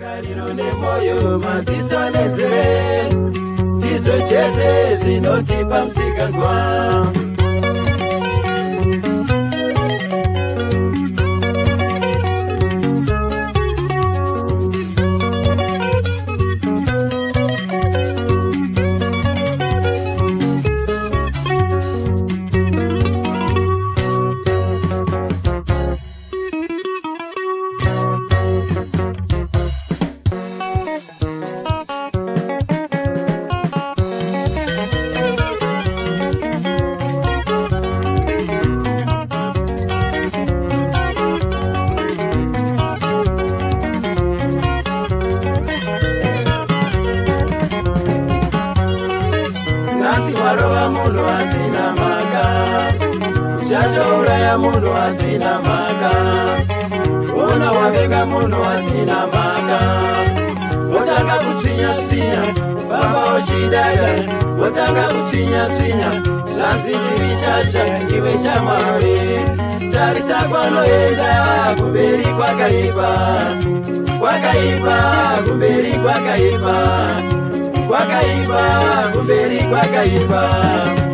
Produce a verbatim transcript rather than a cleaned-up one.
Magariro nemoyo maziso nenzeve ndizvo chete zvinotipa musikanzwa. Nasi warova munhu asina maka, uchachouraya munhu asina maka, ona wabeka munhu asina maka, wotanga kuchinya chinya, baba uchidada, wotanga kuchinya chinya, zvanzi ndiri shasha iwe shamwari, tarisa kwanoenda kumberi kwakaipa, kwakaipa kumberi kwakaipa. Kwakaipa, kumberi kwakaipa.